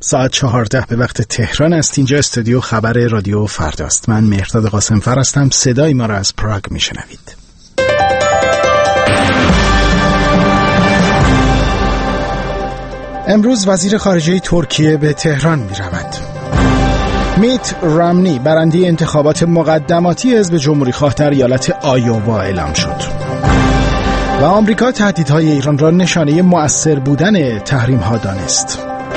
ساعت 14 به وقت تهران است. اینجا استودیو خبر رادیو فرداست. من مهرداد قاسمفر هستم. صدای ما را از پراگ میشنوید. امروز وزیر خارجه ترکیه به تهران می رود. میت رامنی برنده انتخابات مقدماتی حزب جمهوری خواه در ایالت آیووا اعلام شد. و آمریکا تهدیدهای ایران را نشانه مؤثر بودن تحریم ها دانست.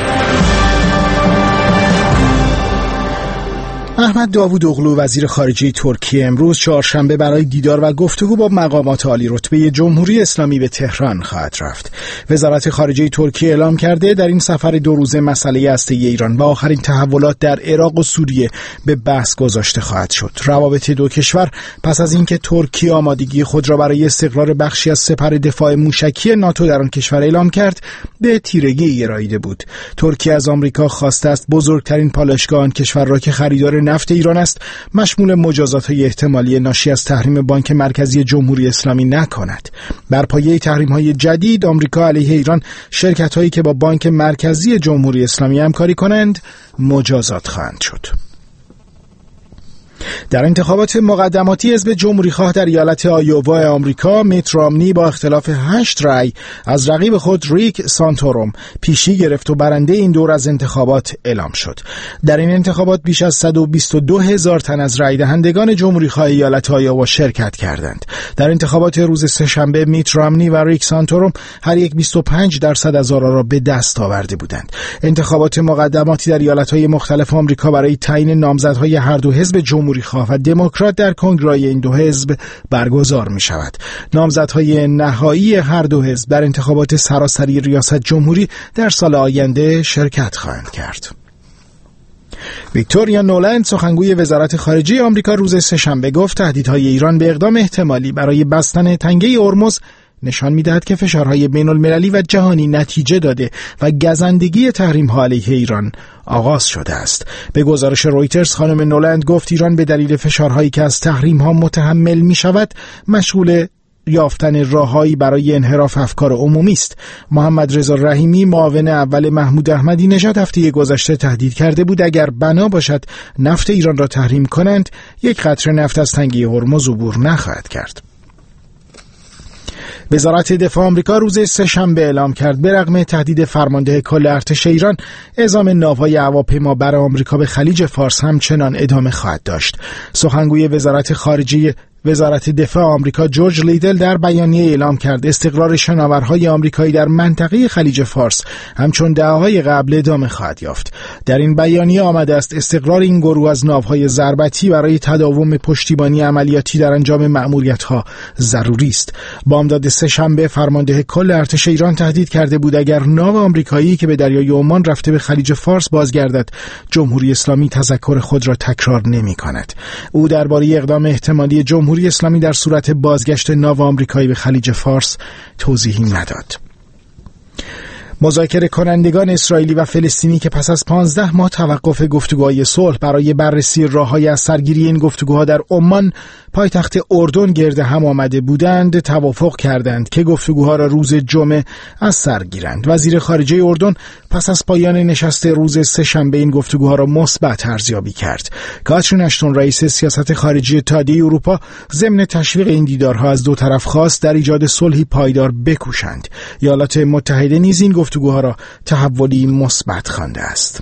احمد داوودوغلو وزیر خارجه ترکیه امروز چهارشنبه برای دیدار و گفتگو با مقامات عالی رتبه جمهوری اسلامی به تهران خواهد رفت. وزارت خارجه ترکیه اعلام کرده در این سفر 2 روزه مسئله هسته‌ای ایران و آخرین تحولات در عراق و سوریه به بحث گذاشته خواهد شد. روابط دو کشور پس از اینکه ترکیه آمادگی خود را برای استقرار بخشی از سپر دفاع موشکی ناتو در آن کشور اعلام کرد، به تیرگی گراییده بود. ترکیه از آمریکا خواسته است بزرگترین پالایشگاه آن کشور را که خریدار نفت ایران است مشمول مجازات‌های احتمالی ناشی از تحریم بانک مرکزی جمهوری اسلامی نکند. بر پایه تحریم‌های جدید آمریکا علیه ایران شرکت‌هایی که با بانک مرکزی جمهوری اسلامی همکاری کنند مجازات خواهند شد. در انتخابات مقدماتی حزب جمهوری خواه در ایالت آیووا آمریکا، میت رامنی با اختلاف 8 رأی از رقیب خود ریک سانتوروم پیشی گرفت و برنده این دور از انتخابات اعلام شد. در این انتخابات بیش از 122,000 تن از رأی دهندگان جمهوری خواه ایالت آیووا شرکت کردند. در انتخابات روز سه‌شنبه میت رامنی و ریک سانتوروم هر یک 25% از آرا را به دست آورده بودند. انتخابات مقدماتی در ایالت‌های مختلف آمریکا برای تعیین نامزدهای هر دو حزب جمهوری خواه و دموکرات در کنگره‌های این دو حزب برگزار می شود. نامزدهای نهایی هر دو حزب در انتخابات سراسری ریاست جمهوری در سال آینده شرکت خواهند کرد. ویکتوریا نولند سخنگوی وزارت خارجه آمریکا روز سه‌شنبه گفت تهدیدهای ایران به اقدام احتمالی برای بستن تنگه هرمز نشان می‌دهد که فشارهای بین‌المللی و جهانی نتیجه داده و گزندگی تحریم‌ها علیه ایران آغاز شده است. به گزارش رویترز خانم نولند گفت ایران به دلیل فشارهایی که از تحریم‌ها متحمل می‌شود مشغول یافتن راههایی برای انحراف افکار عمومی است. محمد رضا رحیمی معاون اول محمود احمدی نژاد هفته گذشته تهدید کرده بود اگر بنا باشد نفت ایران را تحریم کنند یک قطره نفت از تنگه هرمز عبور نخواهد کرد. وزارت دفاع آمریکا روز سه‌شنبه اعلام کرد به رغم تهدید فرمانده کل ارتش ایران اعزام ناوهای هواپیما بر آمریکا به خلیج فارس همچنان ادامه خواهد داشت. سخنگوی وزارت دفاع آمریکا جورج لیدل در بیانیه اعلام کرد استقرار شناورهای آمریکایی در منطقه خلیج فارس همچون دهه‌های قبل ادامه خواهد یافت. در این بیانیه آمده است استقرار این گروه از ناوهای ضربتی برای تداوم پشتیبانی عملیاتی در انجام مأموریت‌ها ضروری است. بامداد سه‌شنبه فرمانده کل ارتش ایران تهدید کرده بود اگر ناو آمریکایی که به دریای عمان رفته به خلیج فارس بازگردد جمهوری اسلامی تذکر خود را تکرار نمی‌کند. او درباره اقدام احتمالی جمهوری اسلامی در صورت بازگشت ناو آمریکایی به خلیج فارس توضیحی نداد. مذاکره کنندگان اسرائیلی و فلسطینی که پس از 15 ماه توقف گفتگوهای صلح برای بررسی راه‌های از سرگیری این گفتگوها در عمان پایتخت اردن گرد هم آمده بودند توافق کردند که گفتگوها را روز جمعه از سر گیرند. وزیر خارجه اردن پس از پایان نشست روز سه‌شنبه این گفتگوها را مثبت ارزیابی کرد. کاترین اشتون رئیس سیاست خارجی اتحادیه اروپا ضمن تشویق این دیدارها از دو طرف خواست در ایجاد صلحی پایدار بکوشند. ایالات متحده نیز این گفتگوها را تحولی مثبت خوانده است.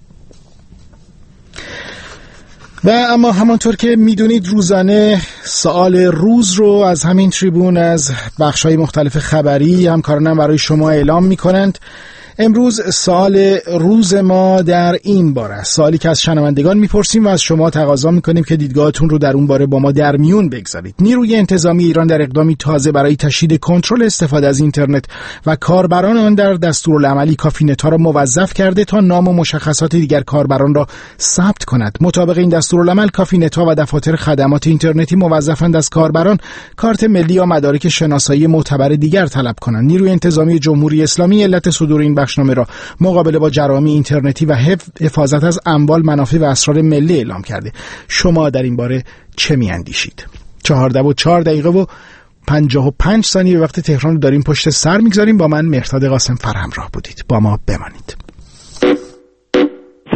و اما همانطور که میدونید روزانه سوال روز رو از همین تریبون از بخش‌های مختلف خبری همکارانم برای شما اعلام می‌کنند. امروز سوال روز ما در این باره است. سوالی که از شنوندگان میپرسیم و از شما تقاضا میکنیم که دیدگاهتون رو در اون باره با ما در میون بگذارید. نیروی انتظامی ایران در اقدامی تازه برای تشدید کنترل استفاده از اینترنت و کاربران آن در دستورالعملی کافی‌نت ها را موظف کرده تا نام و مشخصات دیگر کاربران را ثبت کند. مطابق این دستورالعمل کافی‌نت ها و دفاتر خدمات اینترنتی موظفند از کاربران کارت ملی یا مدارک شناسایی معتبر دیگر طلب کنند. نیروی انتظامی جمهوری اسلامی علت صدور این بخشنامه را مقابله با جرایم اینترنتی و حفاظت از اموال، منافع و اسرار ملی اعلام کرده. شما در این باره چه می‌اندیشید؟ 14:04 و 55 ثانیه وقت تهران رو داریم پشت سر می‌گذاریم. با من مهرداد قاسمفر همراه بودید. با ما بمانید.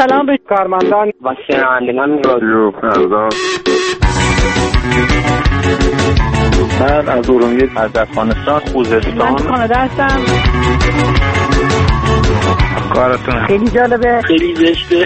سلام به کارمندان و شنوندگان رادیو فردا. من از ارومیه از افغانستان خوزستان. من کانادا هستم. کارتون خیلی جالبه، خیلی زشته.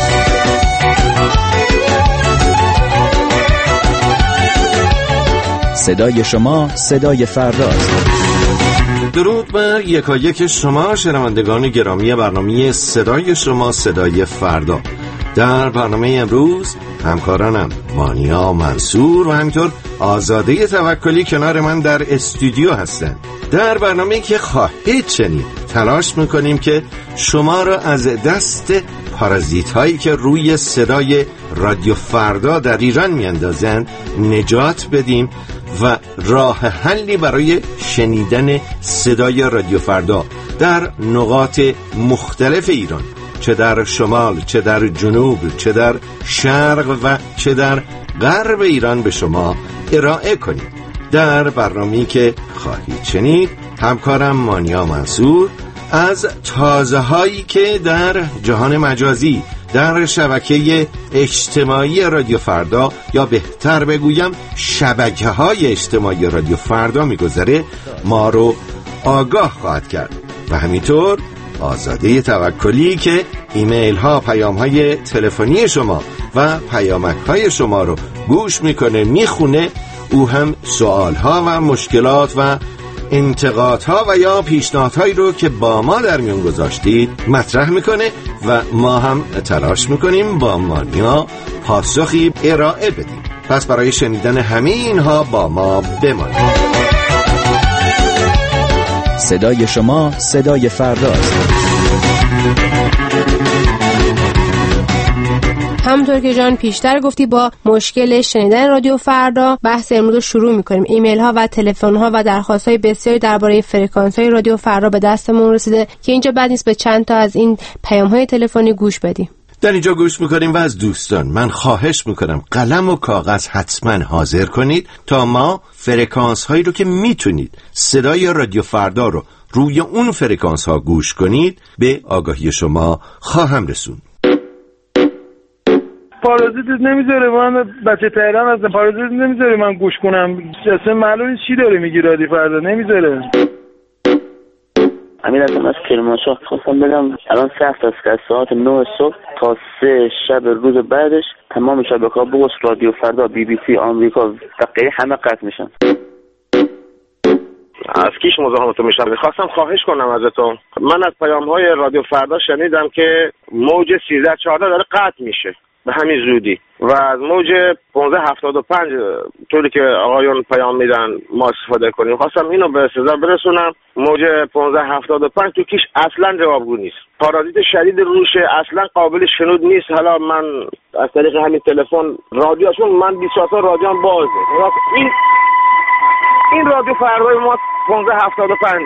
صدای شما صدای فرداست. درود بر یکایک شما شنوندگان گرامی برنامه صدای شما صدای فردا. در برنامه امروز همکارانم مانیا منصور و همینطور آزاده توکلی کنار من در استودیو هستند. در برنامه‌ای که خواهید شنید تلاش میکنیم که شما را از دست پارازیت هایی که روی صدای رادیو فردا در ایران میاندازند نجات بدیم و راه حلی برای شنیدن صدای رادیو فردا در نقاط مختلف ایران، چه در شمال، چه در جنوب، چه در شرق و چه در غرب ایران به شما ارائه کنیم. در برنامه‌ای که خواهید شنید همکارم مانیا منصور از تازه هایی که در جهان مجازی در شبکه اجتماعی رادیو فردا یا بهتر بگویم شبکه‌های اجتماعی رادیو فردا میگذره ما رو آگاه خواهد کرد و همینطور آزاده توکلی که ایمیل ها، پیام های تلفنی شما و پیامک های شما رو گوش میکنه، میخونه. او هم سوال ها و مشکلات و انتقادها و یا پیشنهادهایی رو که با ما در میون گذاشتید مطرح میکنه و ما هم تلاش میکنیم با مانیا پاسخی ارائه بدیم. پس برای شنیدن همه اینها با ما بمانید. صدای شما صدای فرداست. همونطور که جان پیشتر گفتی با مشکل شنیدن رادیو فردا بحث امروز رو شروع می‌کنیم. ایمیل ها و تلفن ها و درخواست های بسیاری درباره فرکانس های رادیو فردا به دستمون رسیده که اینجا بد نیست به چند تا از این پیام های تلفنی گوش بدیم. در اینجا گوش میکنیم و از دوستان من خواهش میکنم قلم و کاغذ حتما حاضر کنید تا ما فرکانس هایی رو که میتونید صدای رادیو فردا رو روی اون فرکانس ها گوش کنید به آگاهی شما خواهم رسوند. پارازیت نمیذاره، من بچه تهران هستم، پارازیت نمیذاره من گوش کنم. اصلا معلومه چی داره میگی رادیو فردا نمیذاره. امیر از کرمانشاه خواستم بگم الان 3 هفته است که از ساعت 9 صبح تا 3 شب روز بعدش تمام شبکه‌ها بغض رادیو فردا، بی بی سی آمریکا دقیقاً همه قطع میشن. از کیش مزاحمتون میشم. خواستم خواهش کنم ازتون، من از پیام‌های رادیو فردا شنیدم که موج 1314 داره قطع میشه به همین زودی و از موج 1575 طوری که آقایون پیام میدن ما استفاده کنیم. خواستم اینو به سزا برسونم. موج 1575 تو کیش اصلا جوابگو نیست، پارازیت شدید روشه، اصلا قابل شنود نیست. حالا من از طریق همین تلفن رادیوشون من 24 ساعت رادیوم بازه. این رادیو فردای ما 1575.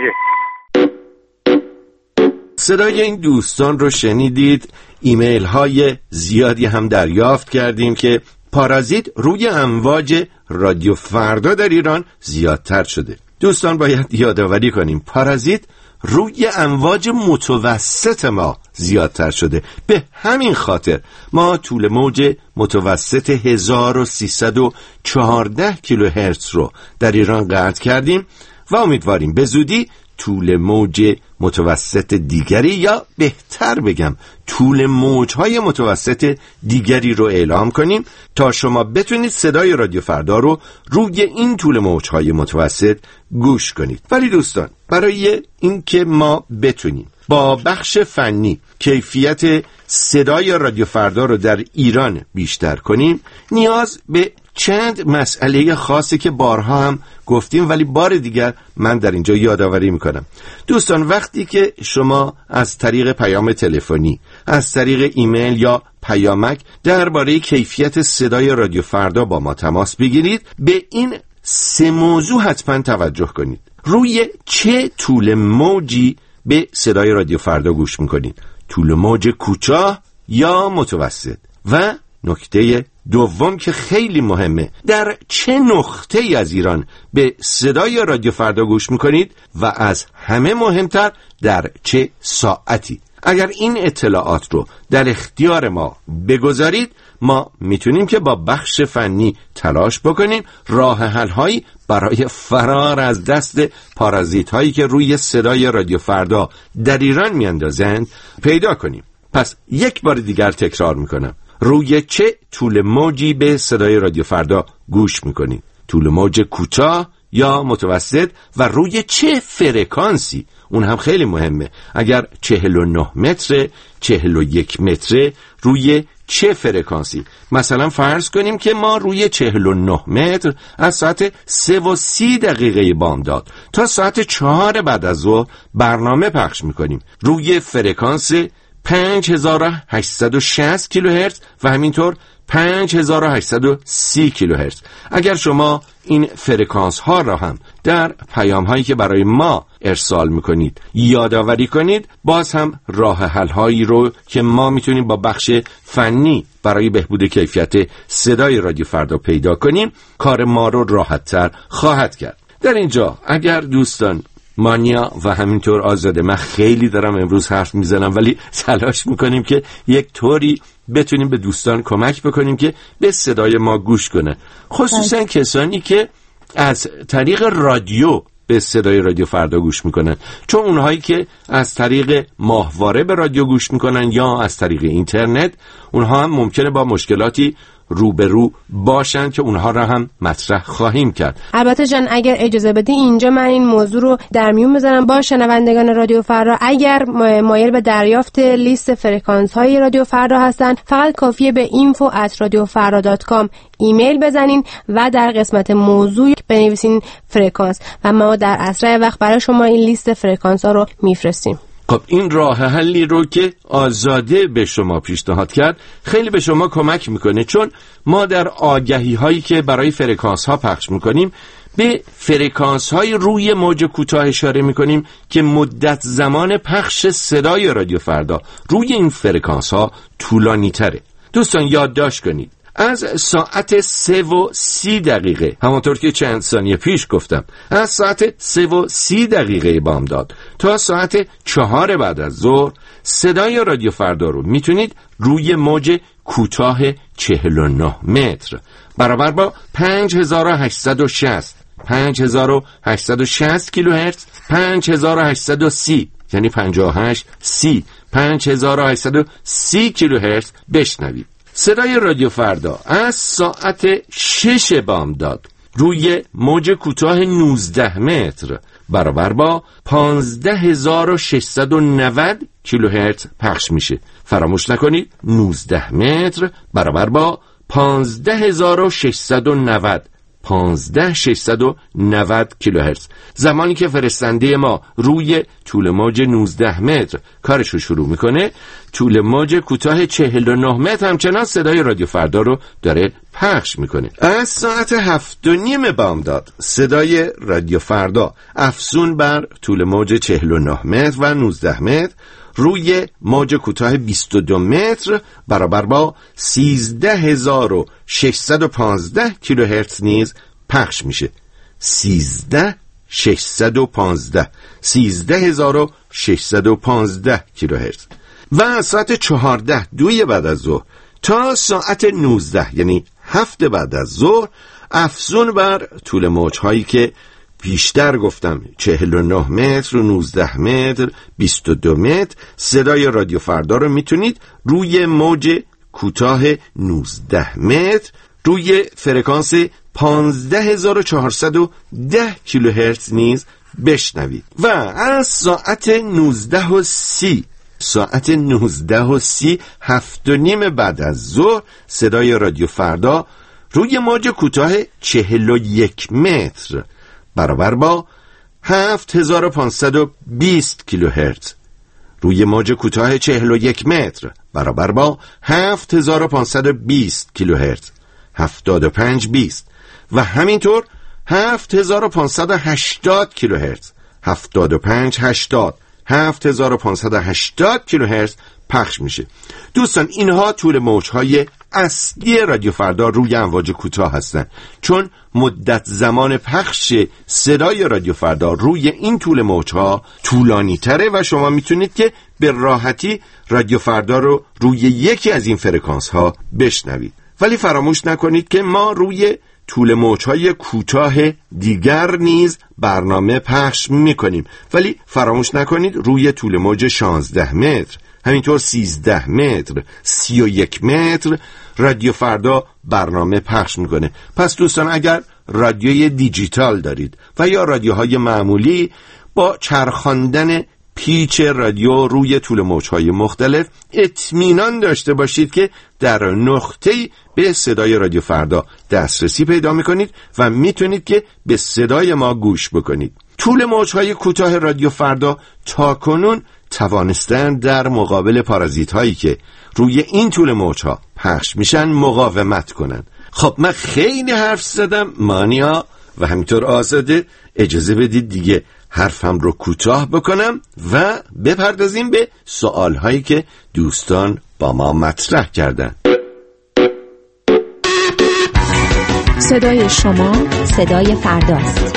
صدای این دوستان رو شنیدید. ایمیل های زیادی هم دریافت کردیم که پارازیت روی امواج رادیو فردا در ایران زیادتر شده. دوستان باید یادآوری کنیم پارازیت روی امواج متوسط ما زیادتر شده. به همین خاطر ما طول موج متوسط 1314 کیلوهرتز رو در ایران قطع کردیم و امیدواریم به زودی طول موج متوسط دیگری یا بهتر بگم طول موجهای متوسط دیگری رو اعلام کنیم تا شما بتونید صدای رادیو فردا رو روی این طول موجهای متوسط گوش کنید. ولی دوستان برای اینکه ما بتونیم با بخش فنی کیفیت صدای رادیو فردا رو در ایران بیشتر کنیم نیاز به چند مسئله خاصی که بارها هم گفتیم ولی بار دیگر من در اینجا یادآوری میکنم. دوستان وقتی که شما از طریق پیام تلفنی، از طریق ایمیل یا پیامک درباره کیفیت صدای رادیو فردا با ما تماس بگیرید به این 3 موضوع حتما توجه کنید. روی چه طول موجی به صدای رادیو فردا گوش میکنید؟ طول موج کوتاه یا متوسط؟ و نکته دوم که خیلی مهمه، در چه نقطه‌ای از ایران به صدای رادیو فردا گوش میکنید و از همه مهمتر در چه ساعتی؟ اگر این اطلاعات رو در اختیار ما بگذارید، ما میتونیم که با بخش فنی تلاش بکنیم راه حل هایی برای فرار از دست پارازیت هایی که روی صدای رادیو فردا در ایران میاندازند پیدا کنیم. پس یک بار دیگر تکرار میکنم، روی چه طول موجی به صدای رادیو فردا گوش میکنید؟ طول موج کوتاه یا متوسط و روی چه فرکانسی؟ اون هم خیلی مهمه. اگر 49 متر 41 متر روی چه فرکانسی؟ مثلا فرض کنیم که ما روی 49 متر از ساعت 3:30 بامداد تا ساعت 4 بعد از ظهر برنامه پخش میکنیم روی فرکانس 5860 کیلوهرتز و همینطور 5830 کیلوهرتز. اگر شما این فرکانس ها را هم در پیام هایی که برای ما ارسال میکنید یادآوری کنید، باز هم راه حل هایی رو که ما میتونیم با بخش فنی برای بهبود کیفیت صدای رادیو فردا پیدا کنیم، کار ما رو راحت تر خواهد کرد. در اینجا اگر دوستان مانیا و همینطور آزاده، من خیلی دارم امروز حرف میزنم ولی تلاش میکنیم که یک طوری بتونیم به دوستان کمک بکنیم که به صدای ما گوش کنن، خصوصا کسانی که از طریق رادیو به صدای رادیو فردا گوش میکنن، چون اونهایی که از طریق ماهواره به رادیو گوش میکنن یا از طریق اینترنت، اونها هم ممکنه با مشکلاتی روبرو باشن که اونها را هم مطرح خواهیم کرد. البته جان اگر اجازه بدی اینجا من این موضوع رو در میون بذارم با شنوندگان رادیو فردا. اگر مایل به دریافت لیست فرکانس های رادیو فردا هستن، فقط کافیه به info@radiofarda.com ایمیل بزنین و در قسمت موضوع بنویسین فرکانس و ما در اسرع وقت برای شما این لیست فرکانس ها رو میفرستیم. خب این راه حلی رو که آزاده به شما پیشنهاد کرد خیلی به شما کمک میکنه، چون ما در آگهی هایی که برای فرکانس ها پخش میکنیم به فرکانس های روی موج کوتاه اشاره میکنیم که مدت زمان پخش صدای رادیو فردا روی این فرکانس ها طولانی تره. دوستان یادداشت کنید، از ساعت 3:30 همونطور که چند ثانیه پیش گفتم، از ساعت 3:30 بامداد تا ساعت 4 بعد از ظهر صدای رادیو فردا رو میتونید روی موج کوتاه 49 متر برابر با 5860 کیلوهرتز 5830 یعنی 5830 کیلوهرتز بشنوید. صدای رادیو فردا از ساعت 6 بامداد روی موج کوتاه 19 متر برابر با 15690 کیلوهرتز پخش میشه. فراموش نکنید 19 متر برابر با 15690 کیلوهرتز. زمانی که فرستنده ما روی طول موج 19 متر کارشو شروع میکنه، طول موج کوتاه 49 متر همچنان صدای رادیو فردا رو داره پخش میکنه. از ساعت 7:30 بامداد صدای رادیو فردا افزون بر طول موج 49 متر و 19 متر روی موج کوتاه 22 متر برابر با 13615 کیلوهرتز نیز پخش میشه. 13615 کیلوهرتز. و ساعت 14 بعد از ظهر تا ساعت 19 یعنی 7 بعد از ظهر افزون بر طول موج هایی که بیشتر گفتم 49 متر و 19 متر 22 متر صدای رادیو فردا رو میتونید روی موج کوتاه 19 متر روی فرکانس 15410 کیلوهرتز نیز بشنوید. و از ساعت 19:30 7:30 بعد از ظهر صدای رادیو فردا روی موج کوتاه 41 متر برابر با 7520 کیلوهرتز روی موج کوتاه 41 متر برابر با 7520 کیلوهرتز 7520 و همینطور 7580 کیلوهرتز 7580 کیلوهرتز پخش میشه. دوستان اینها طول موج‌های اصلی رادیو فردا روی امواج کوتاه هستن، چون مدت زمان پخش صدای رادیو فردا روی این طول موجها طولانی تره و شما میتونید که به راحتی رادیو فردا رو روی یکی از این فرکانس ها بشنوید. ولی فراموش نکنید که ما روی طول موجهای کوتاه دیگر نیز برنامه پخش میکنیم، ولی فراموش نکنید روی طول موج 16 متر، همینطور 13 متر، 31 متر رادیو فردا برنامه پخش میکنه. پس دوستان اگر رادیوی دیجیتال دارید و یا رادیوهای معمولی، با چرخاندن پیچ رادیو روی طول موجهای مختلف اطمینان داشته باشید که در نقطه‌ای به صدای رادیو فردا دسترسی پیدا میکنید و میتونید که به صدای ما گوش بکنید. طول موجهای کوتاه رادیو فردا تاکنون توانستن در مقابل پارازیت هایی که روی این طول موجها پخش میشن مقاومت کنن. خب من خیلی حرف زدم مانیا و همینطور آزاده، اجازه بدید دیگه حرفم رو کوتاه بکنم و بپردازیم به سوال هایی که دوستان با ما مطرح کردن. صدای شما صدای فرداست.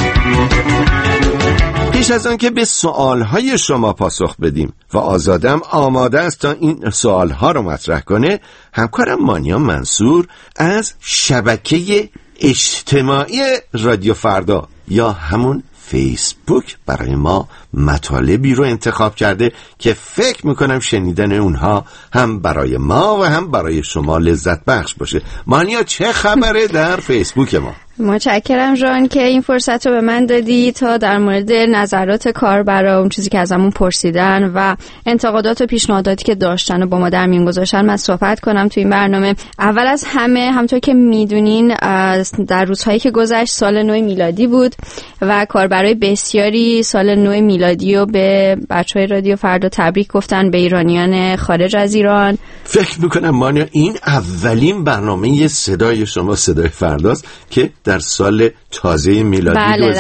پیش از آن که به سوالهای شما پاسخ بدیم و آزادم آماده است تا این سوالها رو مطرح کنه، همکارم مانیا منصور از شبکه اجتماعی رادیو فردا یا همون فیسبوک برای ما مطالبی رو انتخاب کرده که فکر میکنم شنیدن اونها هم برای ما و هم برای شما لذت بخش باشه. مانیا چه خبره در فیسبوک ما؟ متشکرم جان که این فرصت رو به من دادی تا در مورد نظرات کاربرا، اون چیزی که ازمون پرسیدن و انتقادات و پیشنهاداتی که داشتن و با ما در میون گذاشتن من صحبت کنم تو این برنامه. اول از همه همونطور که میدونین در روزهایی که گذشت سال نو میلادی بود و کاربرای بسیاری سال نو میلادی رو به بچهای رادیو فردا تبریک گفتن، به ایرانیان خارج از ایران. فکر میکنم مانیا این اولین برنامه صدای شما صدای فرداست که در سال تازه میلادی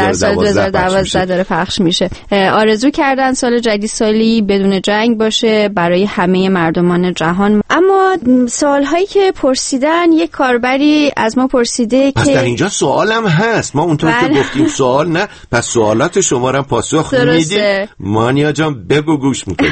2012 داره پخش میشه. آرزو کردن سال جدید سالی بدون جنگ باشه برای همه مردمان جهان. اما سوالهایی که پرسیدن، یک کاربری از ما پرسیده پس که در اینجا سوالم هست، ما اونطور که گفتیم سوال نه، پس سوالات شما را پاسخ میدیم. مانیا جان بگو گوش میکنیم.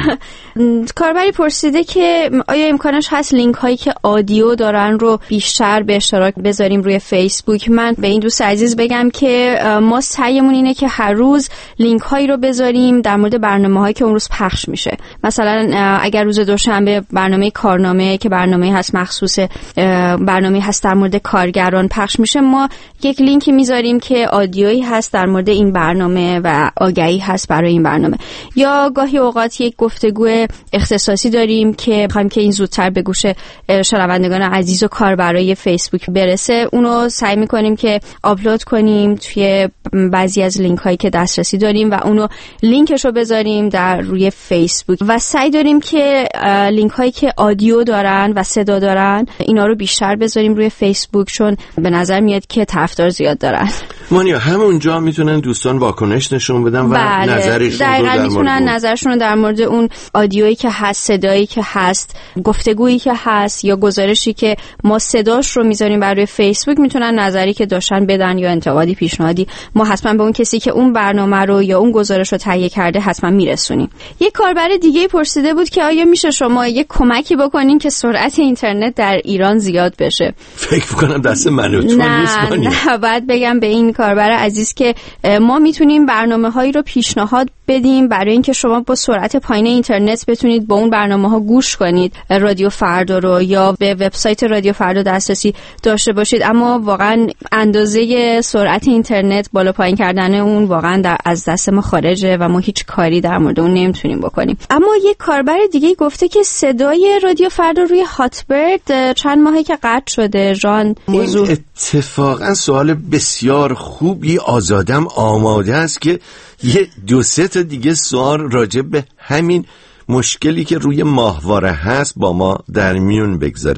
کاربری پرسیده که آیا امکانش هست لینک هایی که آدیو دارن رو بیشتر به اشتراک بذاریم روی فیسبوک. من به این دوست عزیز بگم که ما سعیمون اینه که هر روز لینک هایی رو بذاریم در مورد برنامه هایی که اون روز پخش میشه. مثلا اگر روز دوشنبه برنامه کارنامه که برنامه هست مخصوص برنامه هست در مورد کارگران پخش میشه، ما یک لینکی میذاریم که آدیویی هست در مورد این برنامه و آگهی هست برای این برنامه. یا گاهی اوقات یک گفتگو اختصاصی داریم که می‌خوایم که این زودتر به گوش شنوندگان عزیز و کاربرای فیسبوک برسه، اونو سعی می‌کنیم که آپلود کنیم توی بعضی از لینک هایی که دسترسی داریم و اونو لینکش رو بذاریم در روی فیسبوک و سعی داریم که لینک هایی که آدیو دارن و صدا دارن اینا رو بیشتر بذاریم روی فیسبوک، چون به نظر میاد که طرفدار زیاد دارن. مانیا همونجا میتونن دوستان واکنش نشون بدن و نظرشون رو در میتونن نظرشون رو در مورد اون آدیویی که هست، صدایی که هست، گفتگویی که هست یا گزارشی که ما صداش رو میذاریم برای فیسبوک، میتونن نظری که داشتن بدن یا انتقادی، پیشنهادی. ما حتما به اون کسی که اون برنامه رو یا اون گزارش رو تهیه کرده حتما میرسونیم. یک کاربر دیگه پرسیده بود که آیا میشه شما یک کمکی بکنین که سرعت اینترنت در ایران زیاد بشه؟ فکر می‌کنم دست من و تو نیست. نه باید بگم به این کاربر عزیز که ما میتونیم برنامه‌هایی رو پیشنهاد بدیم برای اینکه شما با سرعت پایین اینترنت بتونید با اون برنامه‌ها گوش کنید، رادیو فردا رو، یا به وبسایت رادیو فردا دسترسی داشته باشید. اما واقعا اندازه سرعت اینترنت بالا پایین کردن اون واقعا از دست ما خارجه و ما هیچ کاری در مورد اون نمیتونیم بکنیم. اما یک کاربر دیگه گفته که صدای رادیو فردا روی هاتبرد چند ماهه که قطع شده. جان موضوع اتفاقا سوال بسیار خوبی، آزادم آماده است که یه 2-3 تا دیگه سوال راجع به همین مشکلی که روی ماهواره هست با ما در میون بگذاره.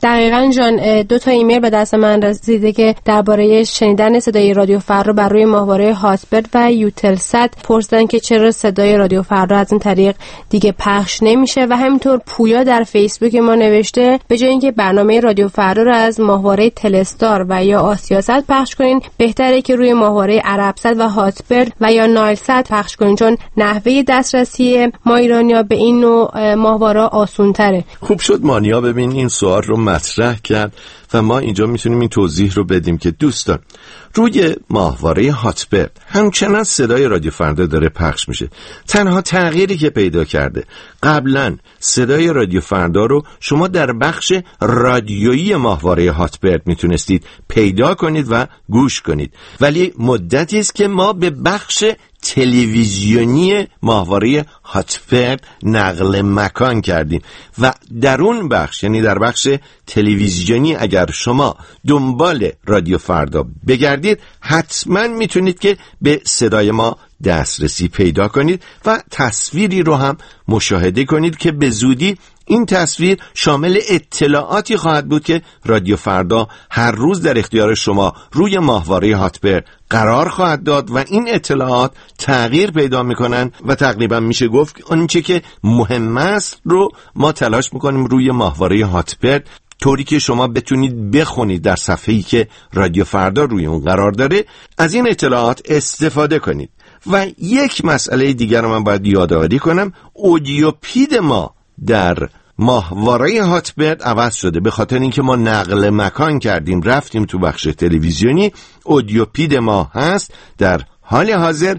دقیقاً جان، 2 تا ایمیل به دست من رسیده که درباره شنیدن صدای رادیو فردا بر روی ماهواره هاتبرد و یوتلسات پرسیدن که چرا صدای رادیو فردا از این طریق دیگه پخش نمیشه. و همینطور پویا در فیسبوک ما نوشته به جای اینکه برنامه رادیو فردا رو از ماهواره تلستار و یا آسیاسات پخش کنین، بهتره که روی ماهواره عربسات و هاتبرد و یا نایلسات پخش کنین، چون نحوه دسترسی ما ایرانی‌ها به این نوع ماهواره آسان‌تره. خوب شد مانیا ببین این سوال رو مطرح کرد و ما اینجا میتونیم این توضیح رو بدیم که دوستان روی ماهواره هاتبرد همچنان صدای رادیو فردا داره پخش میشه. تنها تغییری که پیدا کرده، قبلا صدای رادیو فردا رو شما در بخش رادیویی ماهواره هاتبرد میتونستید پیدا کنید و گوش کنید، ولی مدتی است که ما به بخش تلویزیونی ماهواره هاتبرد نقل مکان کردیم و در اون بخش، یعنی در بخش تلویزیونی، اگر شما دنبال رادیو فردا بگردید حتما میتونید که به صدای ما دسترسی پیدا کنید و تصویری رو هم مشاهده کنید که به زودی این تصویر شامل اطلاعاتی خواهد بود که رادیو فردا هر روز در اختیار شما روی ماهواره هاتبرد قرار خواهد داد و این اطلاعات تغییر پیدا میکنن و تقریبا میشه گفت آنچه که مهم است رو ما تلاش میکنیم روی ماهواره هاتبرد طوری که شما بتونید بخونید در صفحه‌ای که رادیو فردا روی اون قرار داره، از این اطلاعات استفاده کنید. و یک مسئله دیگر رو من باید یادآوری کنم، اودیوپید ما در ماهواره هاتبرد عوض شده، به خاطر اینکه ما نقل مکان کردیم رفتیم تو بخش تلویزیونی. اودیوپید ما هست در حال حاضر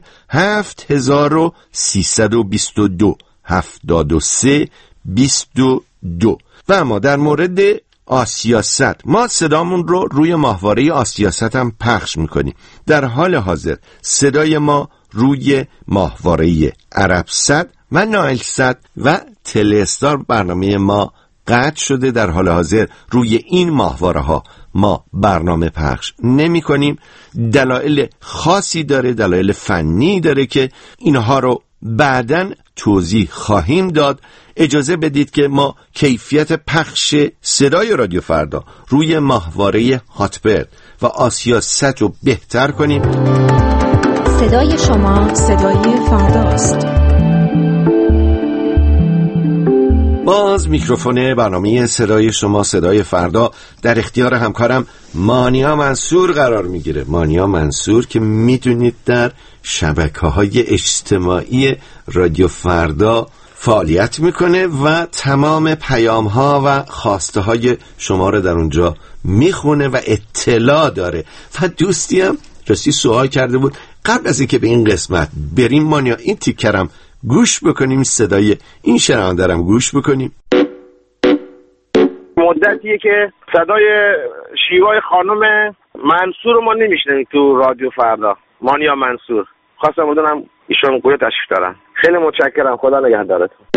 7322 73 22 و اما در مورد آسیاست ما صدامون رو روی ماهواره آسیاست هم پخش میکنیم. در حال حاضر صدای ما روی ماهواره عربسات و نایلسات و تلستار برنامه ما قطع شده. در حال حاضر روی این ماهواره ها ما برنامه پخش نمی کنیم. دلایل خاصی داره، دلایل فنی داره که اینها رو بعداً توضیح خواهیم داد. اجازه بدید که ما کیفیت پخش صدای رادیو فردا روی ماهواره هاتبرد و آسیاست رو بهتر کنیم. صدای شما صدای فرداست. باز میکروفون برنامه صدای شما صدای فردا در اختیار همکارم مانیا منصور قرار میگیره. مانیا منصور که میدونید در شبکه‌های اجتماعی رادیو فردا فعالیت میکنه و تمام پیام‌ها و خواسته‌های شما رو در اونجا میخونه و اطلاع داره. و دوستی هم راستی سوال کرده بود قبل از اینکه به این قسمت بریم مانیا این تیکرم گوش بکنیم، صدای این شنونده‌رم گوش بکنیم. مدتیه که صدای شیوای خانم منصور رو ما نمیشنیم تو رادیو فردا. مانیا منصور، خواستم بدونم ایشون کجا تشریف دارن. خیلی متشکرم، خدا نگهدارتون.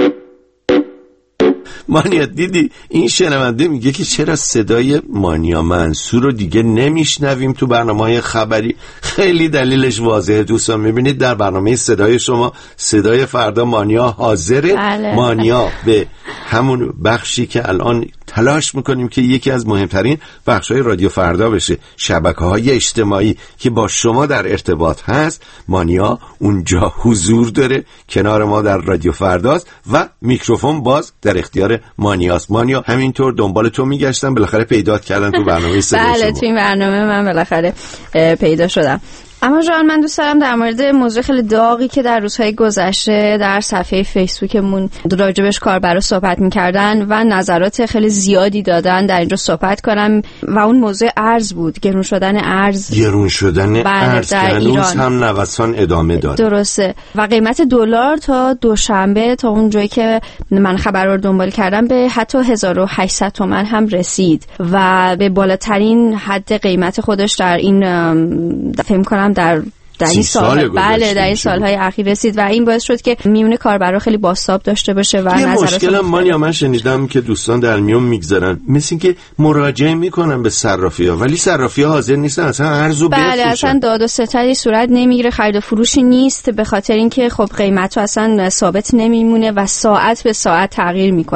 مانیا دیدی این شنونده میگه که چرا صدای مانیا منصور رو دیگه نمیشنویم تو برنامه‌های خبری. خیلی دلیلش واضحه دوستان، میبینید در برنامه صدای شما صدای فردا مانیا حاضره. بله. مانیا به همون بخشی که الان تلاش میکنیم که یکی از مهمترین بخش‌های رادیو فردا بشه، شبکه‌های اجتماعی که با شما در ارتباط هست، مانیا اونجا حضور داره، کنار ما در رادیو فرداست و میکروفون باز در اختیار مانیاست. مانیا همینطور دنبال تو میگشتم، بالاخره پیدات کردن تو برنامه صدای شما. بله، تو این برنامه من بالاخره پیدا شدم. اما جان من دوست دارم در مورد موضوع خیلی داغی که در روزهای گذشته در صفحه فیسبوکمون راجبش کاربرا صحبت می‌کردن و نظرات خیلی زیادی دادن در اینجا صحبت کنم و اون موضوع ارز بود، گرون شدن ارز. ارز در ایران هم نوسان ادامه داره. درسته. و قیمت دلار تا دوشنبه تا اون جایی که من خبر رو دنبال کردم به حتی 1800 تومان هم رسید و به بالاترین حد قیمت خودش در این فهم کنم در این سال بله در این سالهای اخیر رسید و این باعث شد که میمونه کاربرا خیلی بازتاب داشته باشه و یه مشکل مالی من شنیدم که دوستان در میون میگذارن، مثل این که مراجعه میکنن به صرافی‌ها ولی صرافی‌ها حاضر نیستن اصلا ارزو بفروشن. بله اصلا داد و ستدی صورت نمیگیره، خرید و فروشی نیست، به خاطر اینکه خب قیمت اصلا ثابت نمیمونه و ساعت به ساعت تغییر میکنه.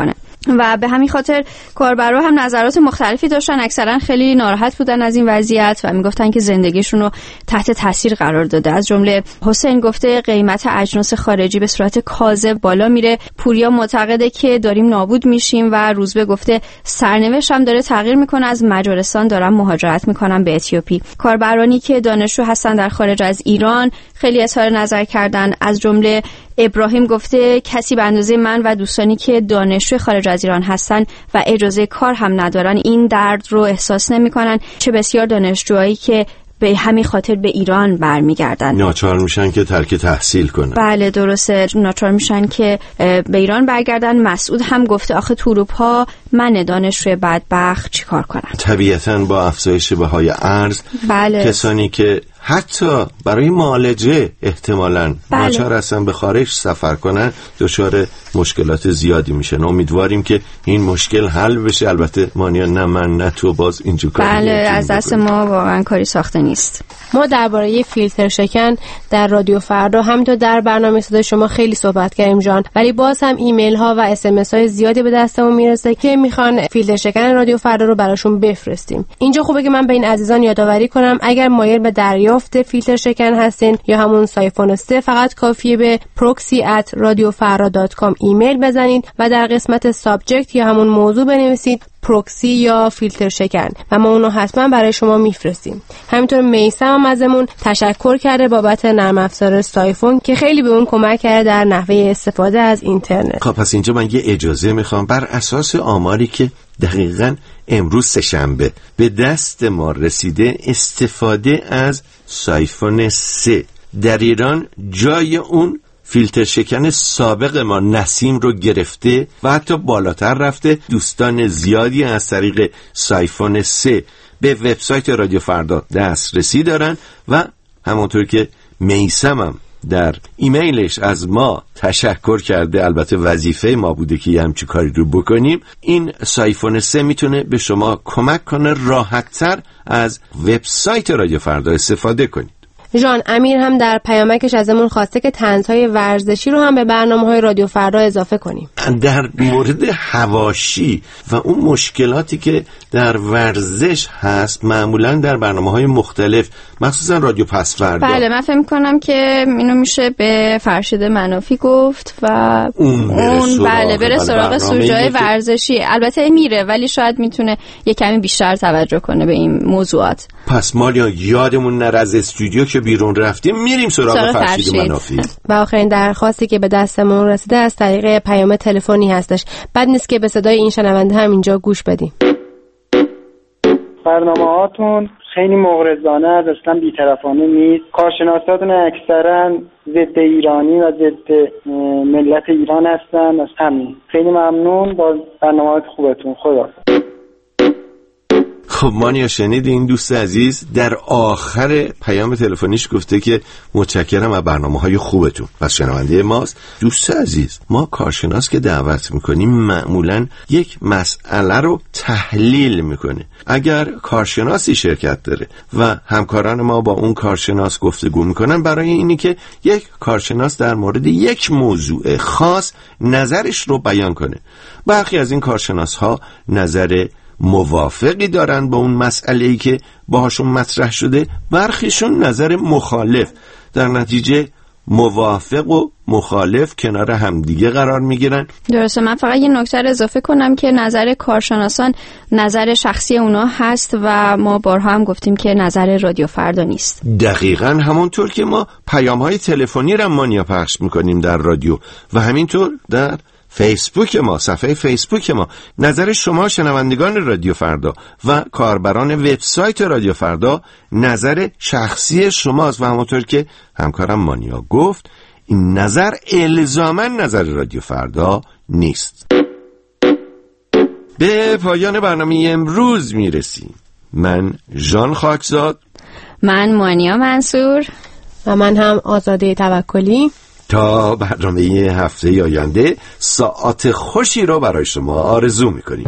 و به همین خاطر کاربرا هم نظرات مختلفی داشتن. اکثرا خیلی ناراحت بودن از این وضعیت و میگفتن که زندگیشون رو تحت تاثیر قرار داده. از جمله حسین گفته قیمت اجناس خارجی به صورت کاذب بالا میره. پوریا معتقده که داریم نابود میشیم و روزبه گفته سرنوشت هم داره تغییر میکنه، از مجارستان دارن مهاجرت میکنن به اتیوپی. کاربرانی که دانشجو هستن در خارج از ایران خیلی اظهار نظر کردن. از جمله ابراهیم گفته کسی به اندازه من و دوستانی که دانشجو خارج از ایران هستن و اجازه کار هم ندارن این درد رو احساس نمی‌کنن. چه بسیار دانشجوهایی که به همین خاطر به ایران برمیگردن، ناچار میشن که ترک تحصیل کنن. بله درسته، ناچار میشن که به ایران برگردن. مسعود هم گفته آخه تو اروپا من دانشجوی بدبخت چیکار کنم؟ طبیعتاً با افزایش بهای ارز بله. کسانی که حتی برای معالجه احتمالاً ناچار هستن به خارج سفر کنن دچار مشکلات زیادی میشن. امیدواریم که این مشکل حل بشه. البته مانیا نه من نه تو باز اینجور کاری بله از دست ما واقعا کاری ساخته نیست. ما درباره فیلتر شکن در رادیو فردا همینطور در برنامه صدای شما خیلی صحبت کردیم جان، ولی باز هم ایمیل ها و اس ام اس های زیادی به دستمون میرسه که میخوان فیلتر شکن رادیو فردا رو براشون بفرستیم. اینجا خوبه که من به این عزیزان یادآوری کنم اگر مایل به دریافت فیلتر شکن هستین یا همون سایفون 3 فقط کافیه به proxy@radiofarda.com ایمیل بزنید و در قسمت سابجکت یا همون موضوع بنویسید پروکسی یا فیلتر شکن و ما اونو حتما برای شما میفرستیم. همینطور میثم هم ازمون تشکر کرده بابت نرم افزار سایفون که خیلی به اون کمک کرده در نحوه استفاده از اینترنت. خب پس اینجا من یه اجازه میخوام بر اساس آماری که دقیقاً امروز سه‌شنبه به دست ما رسیده استفاده از سایفون 3 در ایران جای اون فیلتر شکن سابق ما نسیم رو گرفته و حتی بالاتر رفته. دوستان زیادی از طریق سایفون 3 به وبسایت رادیو فردا دسترسی دارن و همونطور که میثمم در ایمیلش از ما تشکر کرده، البته وظیفه ما بوده که همچین کاری رو بکنیم، این سایفون 3 میتونه به شما کمک کنه راحت‌تر از وبسایت رادیو فردا استفاده کنید. جان امیر هم در پیامکش ازمون خواسته که طنزهای ورزشی رو هم به برنامه‌های رادیو فردا اضافه کنیم. در مورد حواشی و اون مشکلاتی که در ورزش هست معمولاً در برنامه‌های مختلف مخصوصا رادیو پس فردا. بله من فکر می‌کنم که اینو میشه به فرشید منافی گفت و اون بله بره سراغ سوژه‌های ورزشی. البته میره ولی شاید میتونه یه کمی بیشتر توجه کنه به این موضوعات. پس ما یادمون نره از استودیو که بیرون رفتیم میریم سراغ فرشید منافی. و آخرین درخواستی که به دستمون رسیده از طریق پیام تلفنی هستش. بد نیست که به صدای این شنونده هم اینجا گوش بدیم. برنامه‌هاتون خیلی مغرضانه است، اصلا بی‌طرفانه نیست. کارشناساتون اکثرا ضد ایرانی و ضد ملت ایران هستن. از همین خیلی ممنون با برنامه‌های خوبتون. خدا. خب مانیا شنید این دوست عزیز در آخر پیام تلفنیش گفته که متشکرم از برنامه‌های خوبتون. پس شنونده ماست. دوست عزیز ما کارشناس که دعوت میکنیم معمولاً یک مسئله رو تحلیل میکنه. اگر کارشناسی شرکت داره و همکاران ما با اون کارشناس گفتگو میکنن برای اینی که یک کارشناس در مورد یک موضوع خاص نظرش رو بیان کنه. برخی از این کارشناس ها نظر موافقی دارن با اون مسئله‌ای که باهاشون مطرح شده، برخیشون نظر مخالف. در نتیجه موافق و مخالف کنار همدیگه قرار میگیرن. درسته. من فقط یه نکته اضافه کنم که نظر کارشناسان نظر شخصی اونا هست و ما بارها هم گفتیم که نظر رادیو فردا نیست. دقیقاً همونطور که ما پیام‌های تلفنی رو مانیا پخش میکنیم در رادیو و همینطور در فیسبوک ما، صفحه فیسبوک ما، نظر شما شنوندگان رادیو فردا و کاربران وبسایت رادیو فردا نظر شخصی شماست و همونطور که همکارم مانیا گفت این نظر الزاماً نظر رادیو فردا نیست. به پایان برنامه امروز میرسیم. من ژان خاکزاد، من مانیا منصور و من هم آزاده توکلی. تا برنامه هفته آینده ساعت خوشی رو برای شما آرزو میکنیم.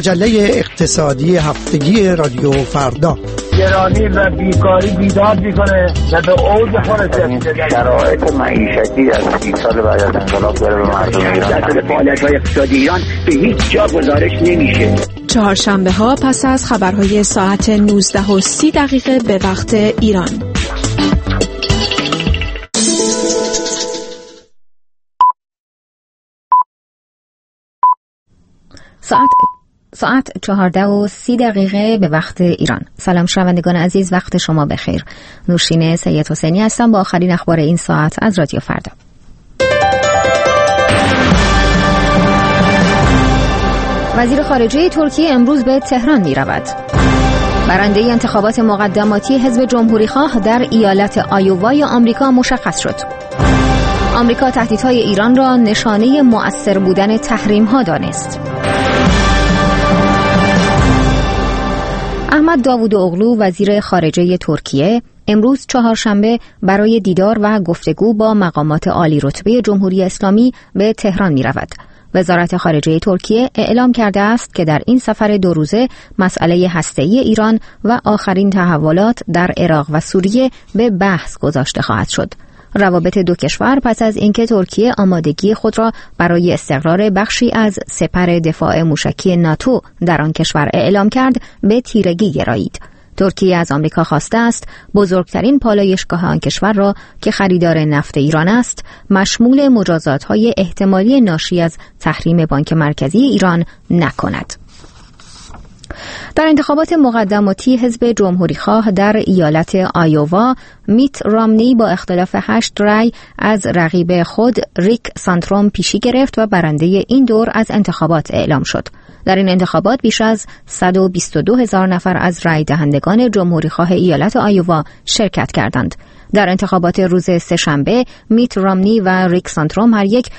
مجله اقتصادی هفتگی رادیو فردا. گرانی و بیکاری بیدار میکنه و به اوج خودش رسیده. شرایط معیشتی از 30 سال بعد از انقلاب داره به مردم ایران. فعالیت‌های اقتصادی ایران به هیچ جا گزارش نمیشه. چهارشنبه ها پس از خبرهای ساعت 19:30 به وقت ایران. ساعت 14:30 به وقت ایران. سلام شنوندگان عزیز، وقت شما بخیر. نوشین سید حسینی هستم با آخرین اخبار این ساعت از رادیو فردا. وزیر خارجه ترکیه امروز به تهران می رود. برنده انتخابات مقدماتی حزب جمهوریخواه در ایالت آیووای آمریکا مشخص شد. آمریکا تهدیدهای ایران را نشانه مؤثر بودن تحریم‌ها دانست. احمد داوودوغلو وزیر خارجه ترکیه امروز چهارشنبه برای دیدار و گفتگو با مقامات عالی رتبه جمهوری اسلامی به تهران می رود. وزارت خارجه ترکیه اعلام کرده است که در این سفر 2 روزه مسئله هسته‌ای ایران و آخرین تحولات در عراق و سوریه به بحث گذاشته خواهد شد. روابط دو کشور پس از اینکه ترکیه آمادگی خود را برای استقرار بخشی از سپر دفاع موشکی ناتو در آن کشور اعلام کرد به تیرگی گرایید. ترکیه از آمریکا خواسته است بزرگترین پالایشگاه آن کشور را که خریدار نفت ایران است مشمول مجازات‌های احتمالی ناشی از تحریم بانک مرکزی ایران نکند. در انتخابات مقدماتی حزب جمهوریخواه در ایالت آیووا، میت رامنی با اختلاف 8 رأی از رقیب خود ریک سانتروم پیشی گرفت و برنده این دور از انتخابات اعلام شد. در این انتخابات بیش از 122,000 نفر از رأی دهندگان جمهوریخواه ایالت آیووا شرکت کردند. در انتخابات روز سه‌شنبه میت رامنی و ریک سانتروم هر یک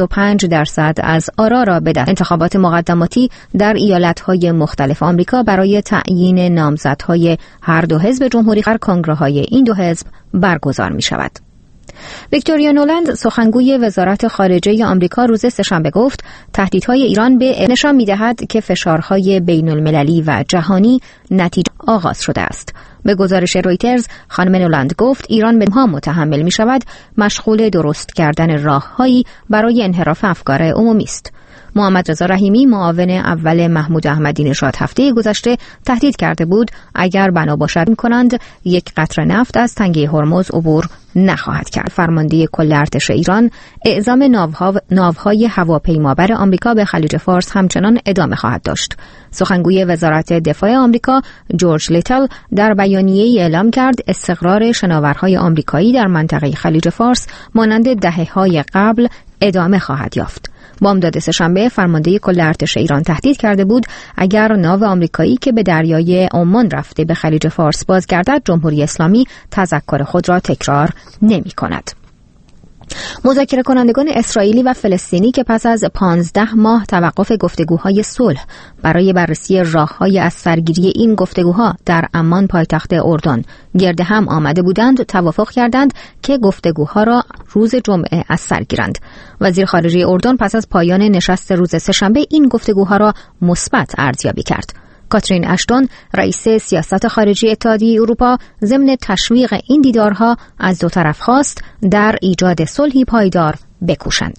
25% از آرا را به دست. انتخابات مقدماتی در ایالت‌های مختلف آمریکا برای تعیین نامزدهای هر دو حزب جمهوریخواه کنگره‌های این دو حزب برگزار می‌شود. ویکتوریا نولند سخنگوی وزارت خارجه آمریکا روز سه‌شنبه گفت تهدیدهای ایران به نشان می‌دهد که فشارهای بین‌المللی و جهانی نتیجه آغاز شده است. به گزارش رویترز خانم نولند گفت ایران به ها متحمل می‌شود مشغول درست کردن راه‌هایی برای انحراف افکار عمومی است. محمد رضا رحیمی معاون اول محمود احمدی نژاد هفته گذشته تهدید کرده بود اگر بنا باشد می‌کنند یک قطره نفت از تنگه هرمز عبور نخواهد کرد. فرمانده کل ارتش ایران اعزام ناوهای هواپیمابر آمریکا به خلیج فارس همچنان ادامه خواهد داشت. سخنگوی وزارت دفاع آمریکا جورج لیتل در بیانیه‌ای اعلام کرد استقرار شناورهای آمریکایی در منطقه خلیج فارس مانند دهه‌های قبل ادامه خواهد یافت. بامداد سه‌شنبه فرمانده کل ارتش ایران تهدید کرده بود اگر ناو آمریکایی که به دریای عمان رفته به خلیج فارس بازگردد جمهوری اسلامی تذکر خود را تکرار نمی‌کند. مذاکره کنندگان اسرائیلی و فلسطینی که پس از 15 ماه توقف گفتگوهای صلح برای بررسی راه‌های از سرگیری این گفتگوها در عمان پایتخت اردن گرد هم آمده بودند توافق کردند که گفتگوها را روز جمعه از سر گیرند. وزیر خارجه اردن پس از پایان نشست روز سه‌شنبه این گفتگوها را مثبت ارزیابی کرد. کاترین اشتون رئیس سیاست خارجی اتحادیه اروپا ضمن تشویق این دیدارها از دو طرف خواست در ایجاد صلحی پایدار بکوشند.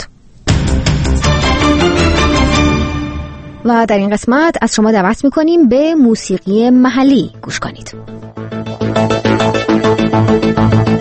و در این قسمت از شما دعوت می‌کنیم به موسیقی محلی گوش کنید.